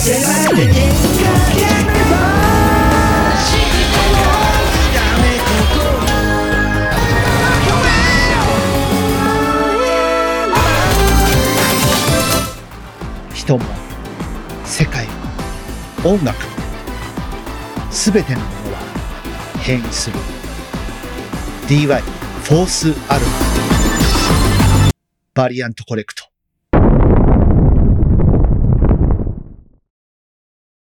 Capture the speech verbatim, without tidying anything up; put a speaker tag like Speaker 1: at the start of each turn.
Speaker 1: 人も世界も音楽もすべてのものは変異する。 ディーワイ フォースアルババリアントコレクト。